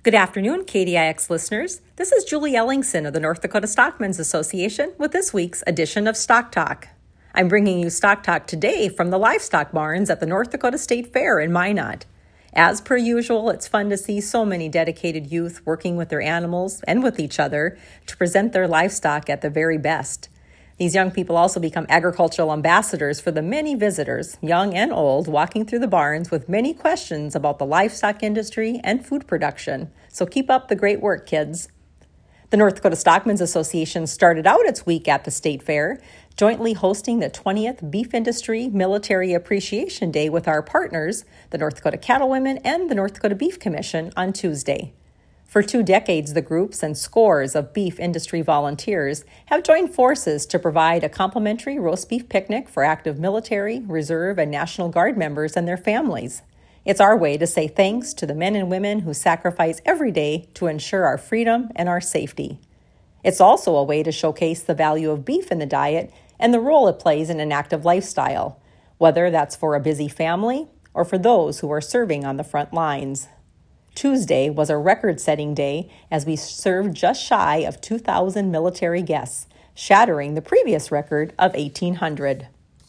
Good afternoon, KDIX listeners. This is Julie Ellingson of the North Dakota Stockmen's Association with this week's edition of Stock Talk. I'm bringing you Stock Talk today from the livestock barns at the North Dakota State Fair in Minot. As per usual, it's fun to see so many dedicated youth working with their animals and with each other to present their livestock at the very best. These young people also become agricultural ambassadors for the many visitors, young and old, walking through the barns with many questions about the livestock industry and food production. So keep up the great work, kids. The North Dakota Stockmen's Association started out its week at the State Fair, jointly hosting the 20th Beef Industry Military Appreciation Day with our partners, the North Dakota Cattlewomen and the North Dakota Beef Commission, on Tuesday. For 2 decades, the groups and scores of beef industry volunteers have joined forces to provide a complimentary roast beef picnic for active military, reserve, and National Guard members and their families. It's our way to say thanks to the men and women who sacrifice every day to ensure our freedom and our safety. It's also a way to showcase the value of beef in the diet and the role it plays in an active lifestyle, whether that's for a busy family or for those who are serving on the front lines. Tuesday was a record-setting day as we served just shy of 2,000 military guests, shattering the previous record of 1,800.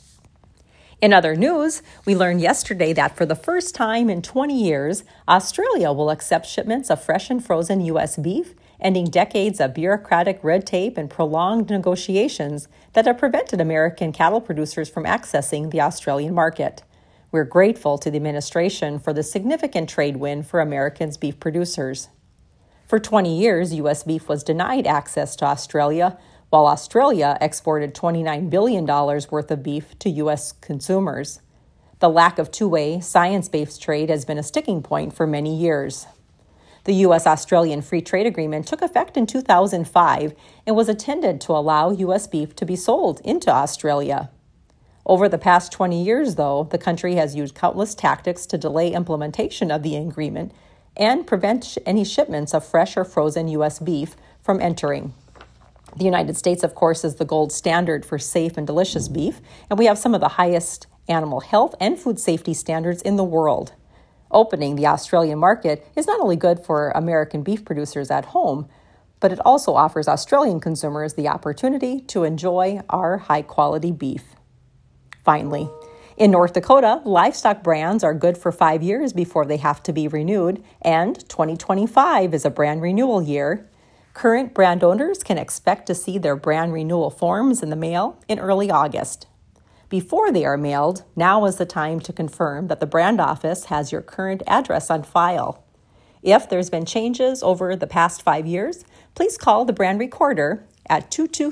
In other news, we learned yesterday that for the first time in 20 years, Australia will accept shipments of fresh and frozen U.S. beef, ending decades of bureaucratic red tape and prolonged negotiations that have prevented American cattle producers from accessing the Australian market. We're grateful to the administration for the significant trade win for Americans' beef producers. For 20 years, U.S. beef was denied access to Australia, while Australia exported $29 billion worth of beef to U.S. consumers. The lack of two-way, science-based trade has been a sticking point for many years. The U.S.-Australian Free Trade Agreement took effect in 2005 and was intended to allow U.S. beef to be sold into Australia. Over the past 20 years, though, the country has used countless tactics to delay implementation of the agreement and prevent any shipments of fresh or frozen U.S. beef from entering. The United States, of course, is the gold standard for safe and delicious beef, and we have some of the highest animal health and food safety standards in the world. Opening the Australian market is not only good for American beef producers at home, but it also offers Australian consumers the opportunity to enjoy our high-quality beef. Finally, in North Dakota, livestock brands are good for 5 years before they have to be renewed, and 2025 is a brand renewal year. Current brand owners can expect to see their brand renewal forms in the mail in early August. Before they are mailed, now is the time to confirm that the brand office has your current address on file. If there's been changes over the past 5 years, please call the brand recorder at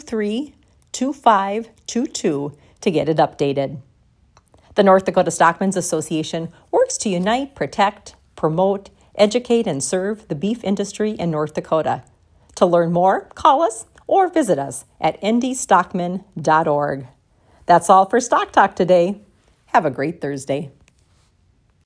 223-2522 to get it updated. The North Dakota Stockmen's Association works to unite, protect, promote, educate, and serve the beef industry in North Dakota. To learn more, call us or visit us at ndstockman.org. That's all for Stock Talk today. Have a great Thursday.